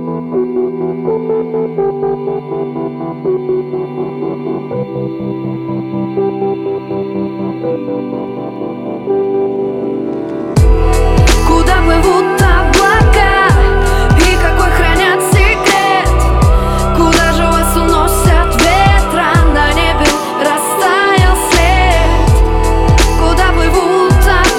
Куда плывут облака и какой хранят секрет? Куда же вас уносят ветром? На небе растаял след. Куда плывут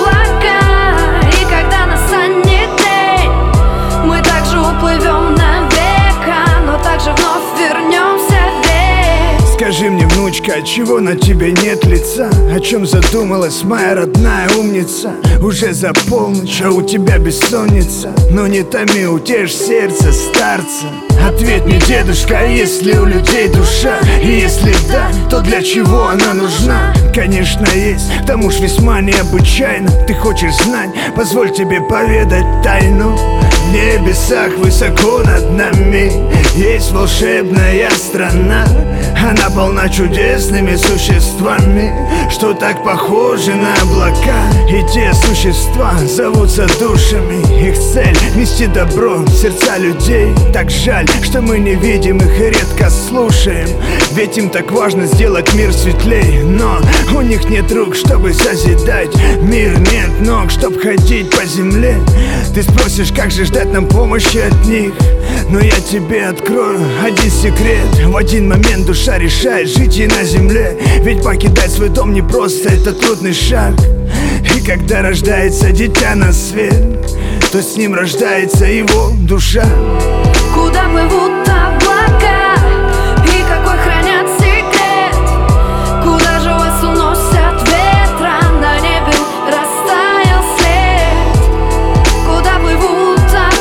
облака и когда настанет день, мы также уплывем навека, но также вновь вернемся век. Скажи мне, внучка, отчего на тебе нет лица? О чем задумалась моя родная умница? Уже за полночь, а у тебя бессонница. Но не томи, утешь сердце старца. Ответь мне, дедушка, есть ли у людей душа? И если да, то для чего она нужна? Конечно есть, к тому ж весьма необычайно. Ты хочешь знать? Позволь тебе поведать тайну. В небесах высоко над нами есть волшебная страна. Она полна чудесными существами, что так похожи на облака. И те существа зовутся душами. Их цель — нести добро в сердца людей. Так жаль, что мы не видим их и редко слушаем, ведь им так важно сделать мир светлей. Но у них нет рук, чтобы созидать мир, нет ног, чтоб ходить по земле. Ты спросишь, как же ждать нам помощи от них? Но я тебе открою один секрет. В один момент душа решает жить и на земле, ведь покидать свой дом непросто, это трудный шаг. И когда рождается дитя на свет, то с ним рождается его душа. Куда плывут облака и какой хранят секрет? Куда же вас уносят ветром? На небе растаял след. Куда плывут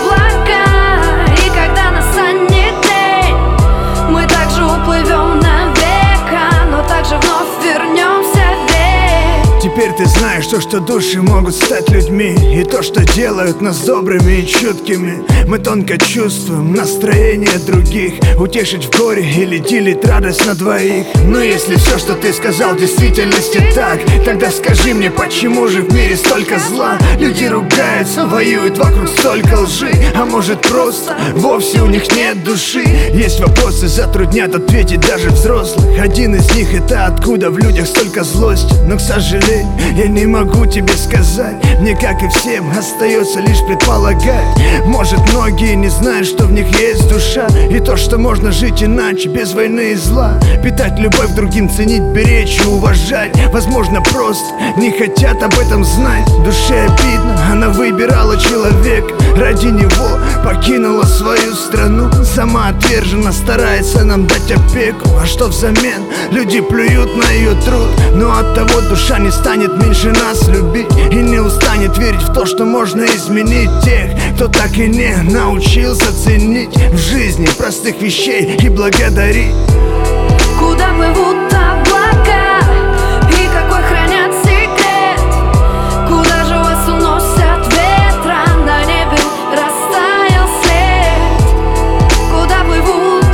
облака и когда настанет день, мы также уплывем навека, но также вновь вернемся век. Теперь ты знаешь то, что души могут стать людьми, и то, что делают нас добрыми и чуткими. Мы тонко чувствуем настроение других, утешить в горе или делить радость на двоих. Но если все, что ты сказал, в действительности так, тогда скажи мне, почему же в мире столько зла? Люди ругаются, воюют, вокруг столько лжи. А может просто вовсе у них нет души? Есть вопросы, затруднят ответить даже взрослых. Один из них — это откуда в людях столько злости. Но, к сожалению, я не могу тебе сказать. Мне, как и всем, остается лишь предполагать. Может, многие не знают, что в них есть душа, и то, что можно жить иначе, без войны и зла. Питать любовь другим, ценить, беречь и уважать. Возможно, просто не хотят об этом знать. Душе обидно, она выбирала человека, ради него покинула свою страну. Сама отверженно старается нам дать опеку, а что взамен? Люди плюют на ее труд. Но от того душа не станет меньше нас любить и не устанет верить в то, что можно изменить тех, кто так и не научился ценить в жизни простых вещей и благодарить. Куда плывут облака и какой хранят секрет? Куда же вас уносят ветром? На небе растаял след. Куда плывут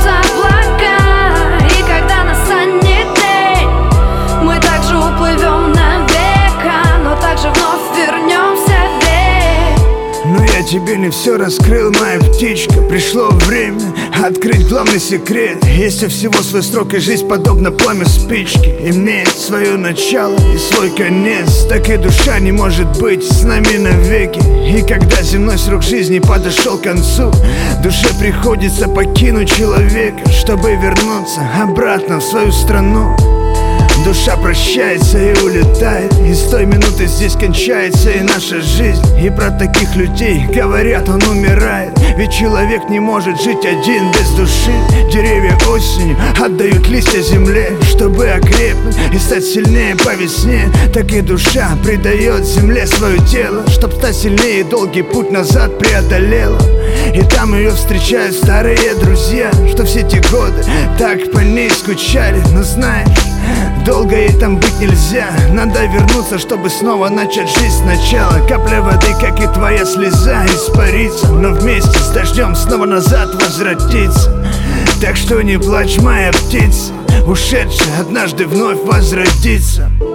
облака и когда настанет день, мы также уплывем навека, но также вновь вернемся век. Но я тебе не все раскрыл, моя птичка. Пришло время открыть главный секрет. Есть у всего свой срок, и жизнь подобна пламя спички, имеет свое начало и свой конец. Так и душа не может быть с нами навеки. И когда земной срок жизни подошел к концу, душе приходится покинуть человека, чтобы вернуться обратно в свою страну. Душа прощается и улетает, и с той минуты здесь кончается и наша жизнь. И про таких людей говорят, он умирает, ведь человек не может жить один без души. Деревья осенью отдают листья земле, чтобы окрепнуть и стать сильнее по весне. Так и душа предает земле свое тело, чтоб стать сильнее и долгий путь назад преодолела. И там ее встречают старые друзья, что все те годы так по ней скучали. Но знаешь, долго ей там быть нельзя, надо вернуться, чтобы снова начать жизнь сначала. Капля воды, как и твоя слеза, испарится, но вместе с дождем снова назад возвратится. Так что не плачь, моя птица, ушедшая однажды вновь возродится.